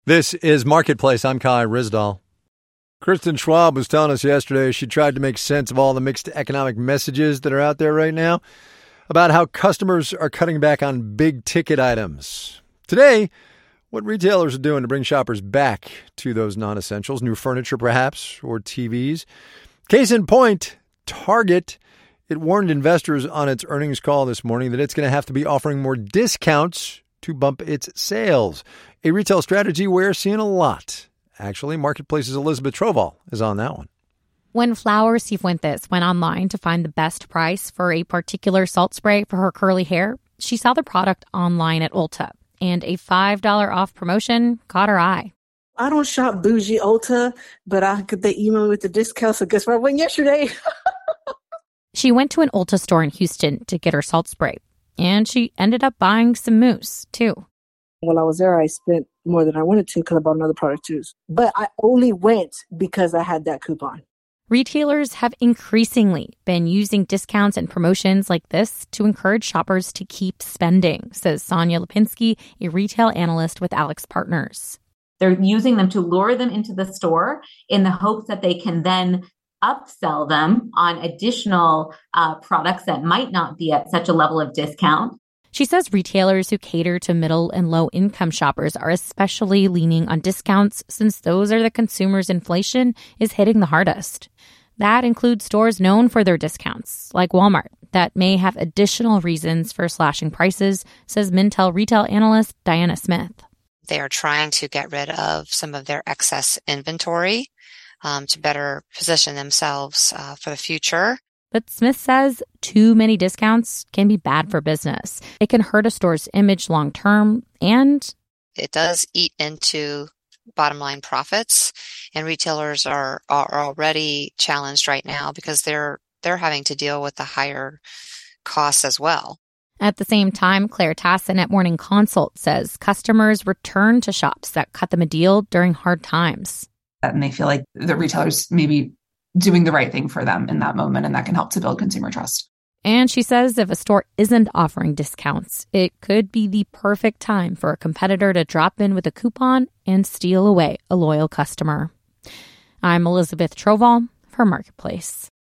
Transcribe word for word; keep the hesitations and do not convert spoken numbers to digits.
This is Marketplace. I'm Kai Ryssdal. Kristen Schwab was telling us yesterday she tried to make sense of all the mixed economic messages that are out there right now about how customers are cutting back on big-ticket items. Today, what retailers are doing to bring shoppers back to those non-essentials, new furniture perhaps, or T Vs. Case in point, Target. It warned investors on its earnings call this morning that it's going to have to be offering more discounts to bump its sales. A retail strategy we're seeing a lot. Actually, Marketplace's Elizabeth Trovall is on that one. When Flower Cifuentes went online to find the best price for a particular salt spray for her curly hair, she saw the product online at Ulta, and a five dollars off promotion caught her eye. I don't shop bougie Ulta, but I get the email with the discount, so guess where I went yesterday? She went to an Ulta store in Houston to get her salt spray, and she ended up buying some mousse, too. While I was there, I spent more than I wanted to because I bought another product too. But I only went because I had that coupon. Retailers have increasingly been using discounts and promotions like this to encourage shoppers to keep spending, says Sonia Lipinski, a retail analyst with Alex Partners. They're using them to lure them into the store in the hopes that they can then upsell them on additional uh, products that might not be at such a level of discount. She says retailers who cater to middle and low income shoppers are especially leaning on discounts since those are the consumers' inflation is hitting the hardest. That includes stores known for their discounts, like Walmart, that may have additional reasons for slashing prices, says Mintel retail analyst Diana Smith. They are trying to get rid of some of their excess inventory um, to better position themselves uh, for the future. But Smith says too many discounts can be bad for business. It can hurt a store's image long term, and it does eat into bottom line profits. And retailers are, are already challenged right now because they're they're having to deal with the higher costs as well. At the same time, Claire Tassin at Morning Consult says customers return to shops that cut them a deal during hard times. And they feel like the retailers maybe doing the right thing for them in that moment, and that can help to build consumer trust. And she says if a store isn't offering discounts, it could be the perfect time for a competitor to drop in with a coupon and steal away a loyal customer. I'm Elizabeth Trovall for Marketplace.